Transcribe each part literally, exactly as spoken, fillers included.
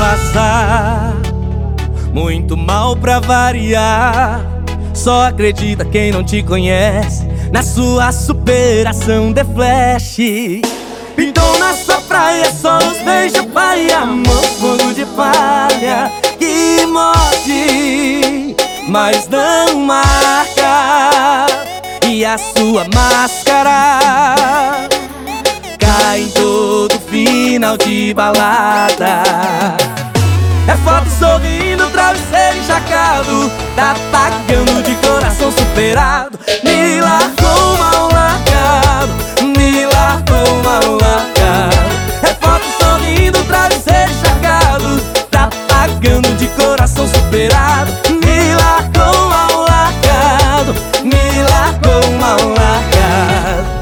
passar, muito mal pra variar. Só acredita quem não te conhece na sua superação de flash. Pintou na sua praia só os beijos, pai, amor, fogo de palha que morde, mas não marca. E a sua máscara cai em todo final de balada. É foto sorrindo, travesseiro encharcado, tá pagando de coração superado. Me largou mal largado, me largou mal largado. É foto sorrindo, travesseiro encharcado, tá pagando de coração superado. Me largou mal largado, me largou mal largado.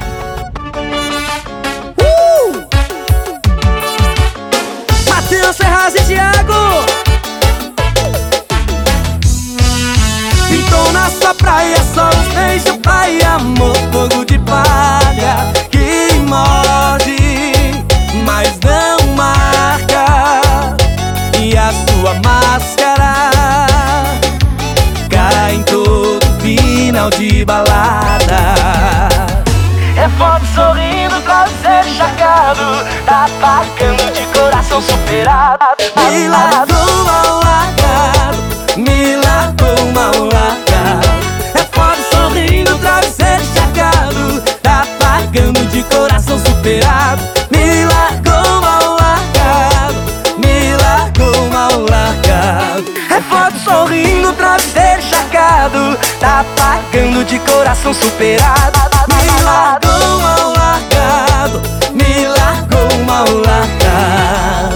uh! Matheus Ferraz e Thiago. Pintou na sua praia só os beijos, pai, amor, fogo de palha que morde, mas não marca. E a sua máscara cai em todo final de balada. É foto sorrindo, travesseiro encharcado, tá pagando de coração superado. Me largou mal largado, me largou mal largado. É foto sorrindo, travesseiro encharcado, tá pagando de coração superado. Me largou mal largado, me largou mal largado. É foto sorrindo, travesseiro encharcado, tá pagando de coração superado. Me largou mal largado, me largou mal largado.